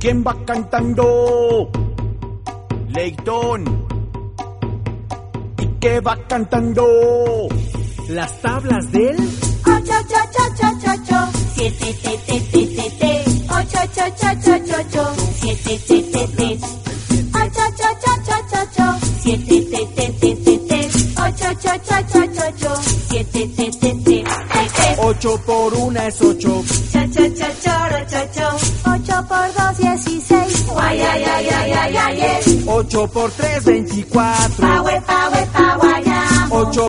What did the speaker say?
¿Quién va cantando? Leitón. ¿Y qué va cantando? Las tablas del 8, 8, 8, 8, 8. 7, te, te, te, te, te. 8, 8, 8, 8, 8. 7, te, te, te. 8, 8, 8, 8, 8. 7, te, te, te, te, te. 8, 8, 8, 8, 8. 7, te, te, te, te, te. 8 por 1 es 8. Cha, cha, cha, choro, cho, cho. 8 por 2, 16. Guay, ay, ay, ay, ay, ay, ay. 8 por 3, 24. Pa, we, pa, we, pa, guayamo. 8